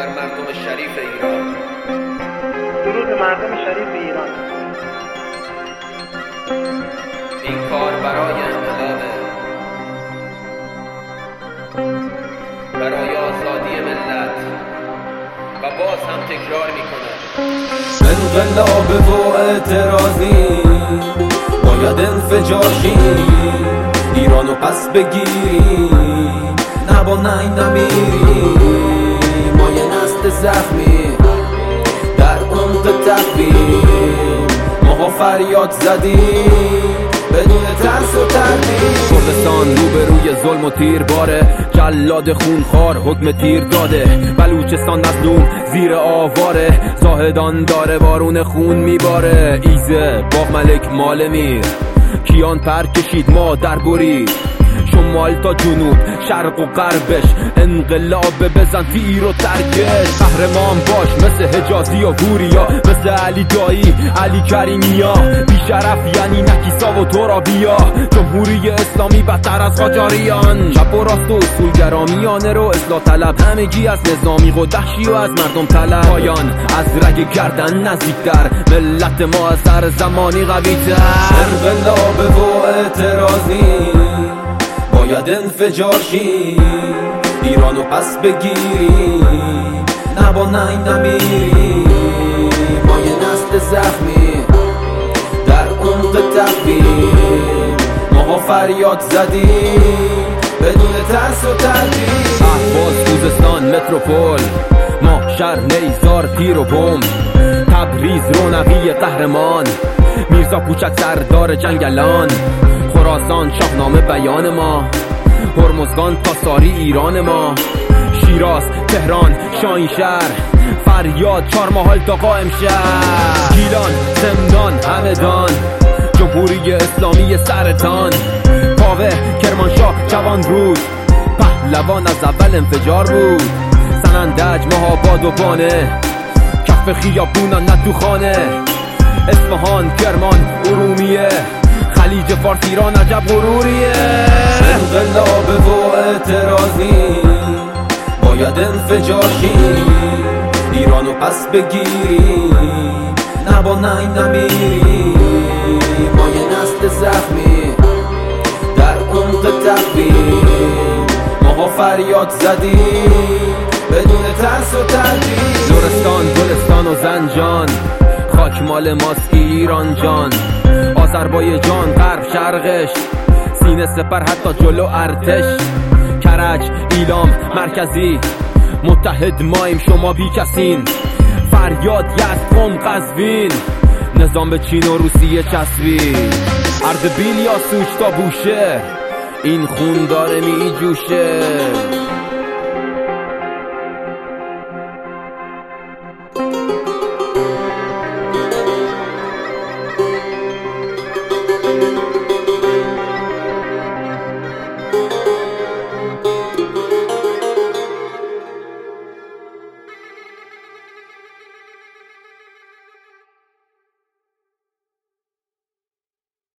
مردم شریف ایران. درود به مردم شریف ایران. این کار برای انقلابه، برای آزادی ملت و باز هم تکرار میکنه انقلاب و اعتراضی باید انفجاشی ایرانو پس بگیری، نه با ننگ نمیری. ما یه نسل زخمی در عمق تقویم، ماها فریاد زدیم بدون ترس و تردید. کردستان روبروی ظلم و تیر باره، جلاد خونخوار حکم تیر داده. بلوچستان مظلوم زیر آواره، زاهدان داره بارون خون میباره. ایزه باغ ملک مال میر، کیان پر کشید ما در برید. شمال تا جنوب شرق و غربش انقلاب بزن تیر و ترکش. قهرمان باش مثل حجازی و گوریا، مثل علی دایی علی کریمیا. بیشرف یعنی نکیسا و ترابیا، جمهوری اسلامی بدتر از قاجاریان. چپ و راست و اصولگرامیانه رو اصلاح طلب، همگی از نظامی و دهشی و از مردم طلب. پایان از رگ گردن نزدیکتر، ملت ما از هر زمانی قوی‌تر. انقلاب و اعتراضی باید انفجاشی ایرانو پس بگیری، نه با ننگ نمیری. ما یه نسل زخمی در عمق تقویم، ماها فریاد زدیم بدون ترس و تردید. اهواز خوزستان متروپول، ما شهر نیزار تیر و بمب. تبریز رونقی قهرمان، میرزا کوچک سردار جنگلان. خراسان شاهنامه بیان ما، هرمزگان تا ساری ایران ما. شیراز تهران شاهینشهر، فریاد چهارمحال تا قائم شهر. گیلان زندان همدان، جمهوری اسلامی سرطان. کاوه کرمانشاه جوان رود، پهلوان از اول انفجار بود. سنندج مهاباد و بانه، کف خیابونا نه تو خانه. اصفهان کرمان ارومیه، خلیج فارس ایران عجب غروریه. انقلاب و اعتراضی باید انفجاشی ایرانو پس بگیری، نه با ننگ نمیری. ما یه نسل زخمی در عمق تقویم، ماها فریاد زدیم بدون ترس و تردید. لرستان گلستان و زنجان، خاک مال ماست ایران جان. آذربایجان غرب شرقش، سینه سپر حتی جلو ارتش. کرج ایلام مرکزی، متحد مایم شما بی کسین. فریاد یزد قم قزوین، نظام به چین و روسیه چسبید. اردبیل یا سوج تا بوشهر، این خون داره می جوشه.